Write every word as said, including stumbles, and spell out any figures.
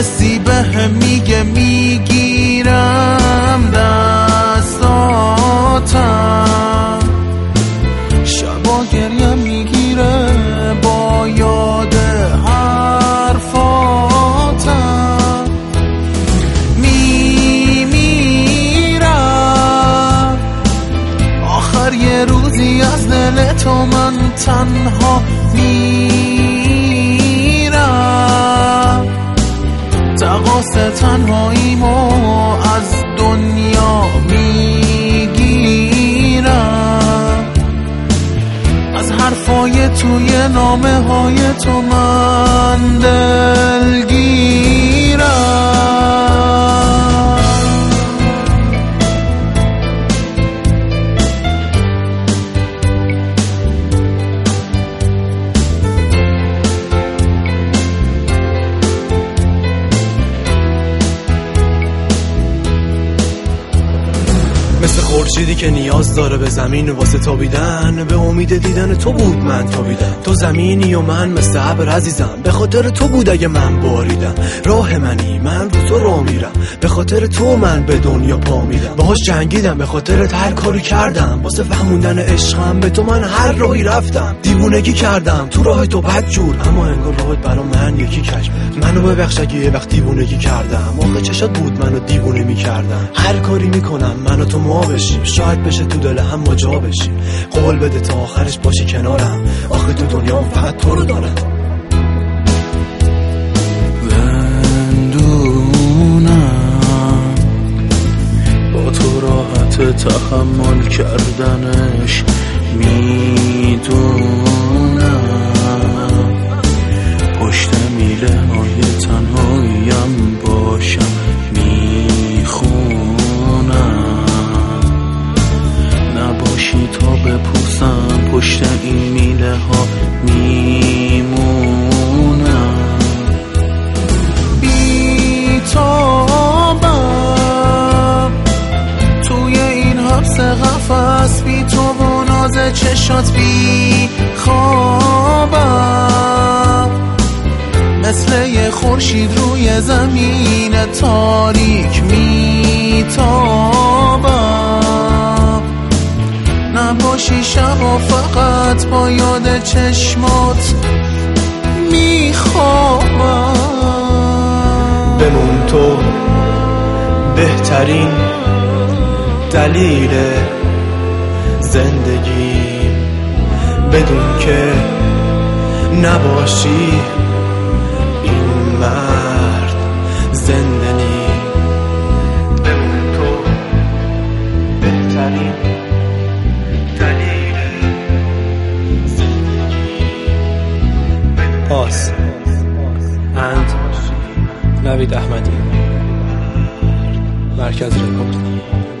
حسی به هم میگه میگیرم دستاتم، شبا گریم میگیره با یاد حرفاتم. میمیرم آخر یه روزی از دل تو من تنها میرم، تقاص تنهاییمو از دنیا میگیرم، از حرفای توی نامه های تو من دلگیرم. مثل خورشیدی که نیاز داره به زمین واسه تابیدن، به امید دیدن تو بود من تابیدم. تو زمینی و من مثل ابر عزیزم، به خاطر تو بود اگه من باریدم. راه منی من رو تو راه میرم، به خاطر تو من به دنیا پا میدم. باهاش جنگیدم به خاطر هر کاری کردم، واسه فهموندن عشقم به تو من هر راهی رفتم. دیوونگی کردم تو راه تو بد جور، اما انگار راهت برا من یکی کشف. منو ببخش اگه یه وقت دیوونگی کردم، آخه چشات بود منو دیوونه میکردم. هر کاری میکنم منو تو ما بشیم، شاید بشه تو دل هم ما جا بشیم. قول بده تا آخرش باشی کنارم، آخه تو دنیا فقط تو رو دارم. زندونم با تو راحت تحمل کردنش، میدونم پشت میله های تنهاییم باشم، میخونم نباشی تا بپوسم پشت این میله ها میمونم. بی تابم توی این حبس قفس، بی تو و ناز چشات بی خوابم، مثل یه خورشید روی زمین تاریک میتابم. نباشی شبا فقط با یاد چشمات میخوابم. بمون تو بهترین دلیل زندگی، بدون که نباشی این مرد زنده نی. بمون تو بهترین دلیل زندگی. آس اند نوید احمدی، مرکز رکورد.